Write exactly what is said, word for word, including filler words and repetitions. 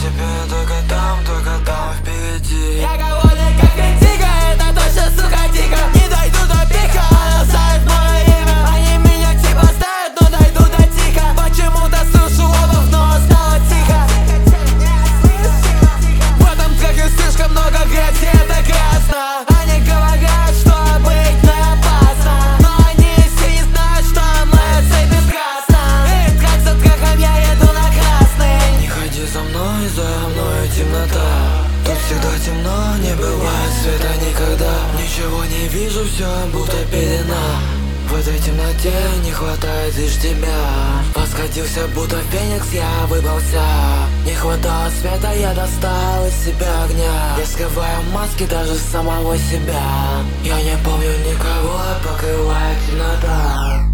тебе только там, только там впереди. Я голодный, как индиго, это точно, сука, дико. Не дойду до пика, она знает мое имя. Они меня типа знают, но дойду до тика. Почему-то слышу обувь, но стало тихо. В этом треке слишком много грязи, это грязно. Они говорят, что быть не опасно, но они все не знают, что моя цель бескрасна. И трек за треком я еду на красный. Не ходи за мной, за мною темнота. Тут всегда темно, не бывает света никогда. Ничего не вижу, все будто пелена. В этой темноте не хватает лишь тебя. Восходился, будто феникс, я выбрался. Не хватало света, я достал из себя огня. Я скрываю маски даже самого себя. Я не помню никого, покрывает темнота.